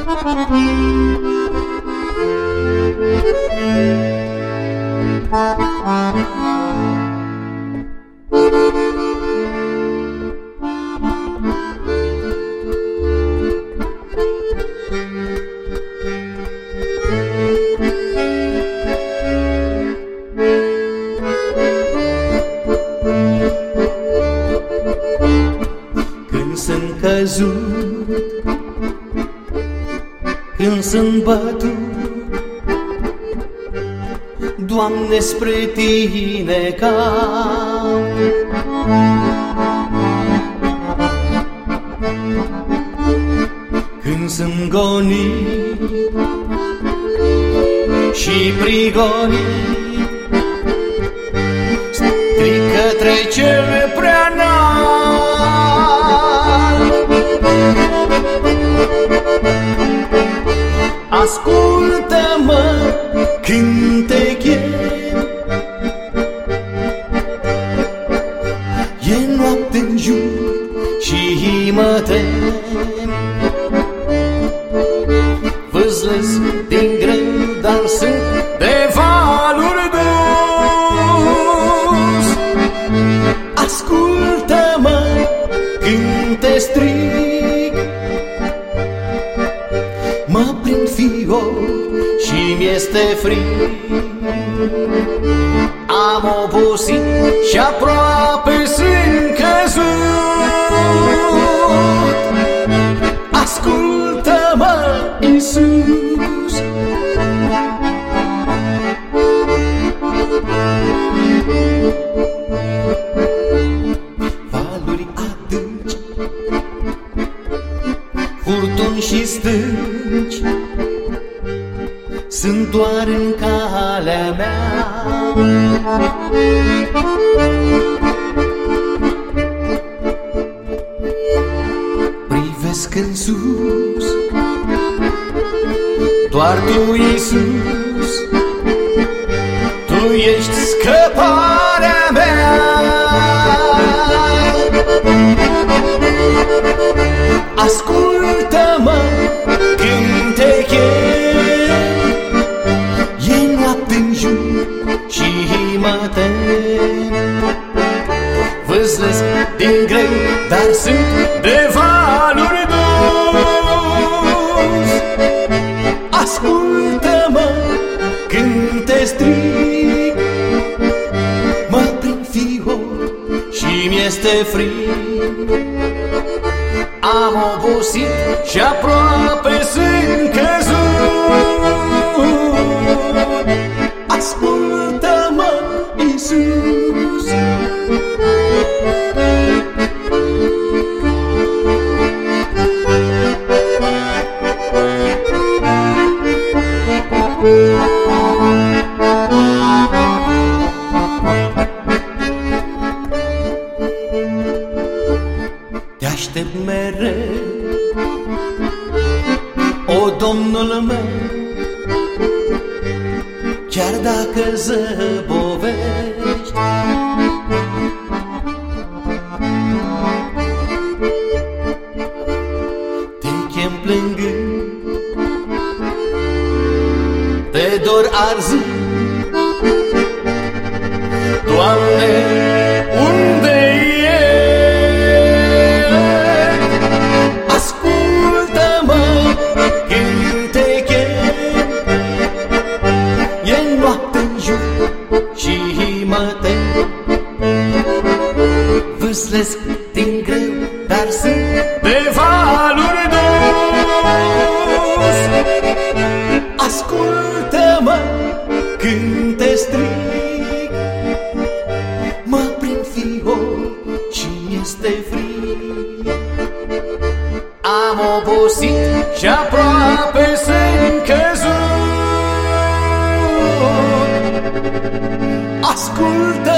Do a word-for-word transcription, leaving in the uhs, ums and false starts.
Când sunt căzut, când sunt bătut, Doamne, spre Tine caut. Când sunt gonit și prigonit, strig către cel prea înalt. Ascultă-mă când te chem, e noapte-n jur și mă tem. Văzlesc din greu, dar sunt de valuri dus. Ascultă-mă când te strig, mă prind fior și mi-este frig. Am obosit și aproape sunt căzut. Ascultă-mă, Iisus. Valuri adânci, furtuni și stânci sunt doar în calea mea. Privesc în sus, doar Tu, Iisus, Tu ești scăparea mea. Ascultă-mă când te chem, e noapte-n jur și mă tem. Văzlesc din greu, dar sunt de valuri dus. Ascultă-mă când te strig, mă prind fior și mi-este frig. Am obosit și aproape sunt căzut. Ascultă-mă, Iisus. Te aștept mereu, o Domnul meu, chiar dacă zăbovești. Te chem plângând, te dor arzând. Doamne, unde ești? Ascultă-mă când te chem, e noapte-n jur și mă tem. Vâslesc din greu, dar sunt de valuri dus. Ascultă-mă când te strig, mă prind fior și mi-este frig. Am obosit și aproape sunt căzut. Ascultă